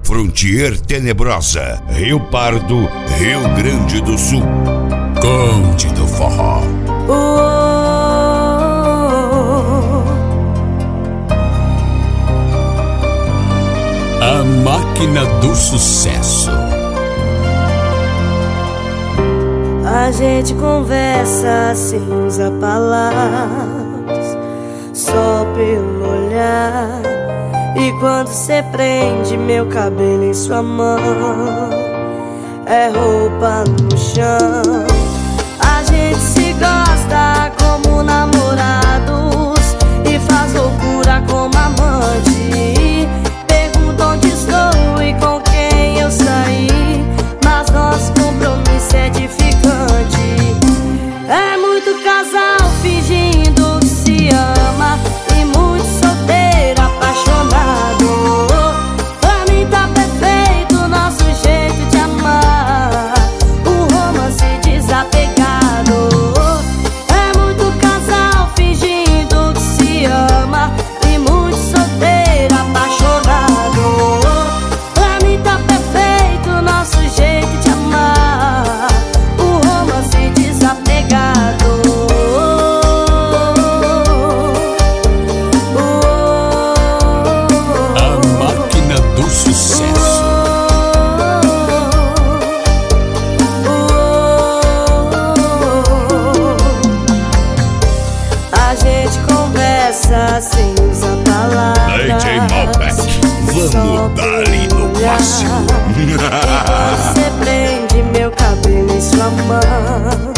Frontier Tenebrosa, Rio Pardo, Rio Grande do Sul. Conde do Forró. A máquina do sucesso. A gente conversa sem usar palavras, só pelo olhar. E quando cê prende meu cabelo em sua mão, é roupa no chão. A gente se gosta como namorados e faz loucura como amante. Pergunta onde estou e com quem eu saí, mas nosso compromisso é edificante. É muito casal fingindo que se ama e muito solteiro apaixonado. Pra mim tá perfeito nosso jeito de amar, um romance desapegado. É muito casal fingindo que se ama e muito solteiro apaixonado. Pra mim tá perfeito nosso jeito de amar, um romance desapegado. A máquina do sucesso. A gente conversa sem usar palavras, DJ Malbec, vamos dar-lhe no máximo. e quando cê prende meu cabelo em sua mão,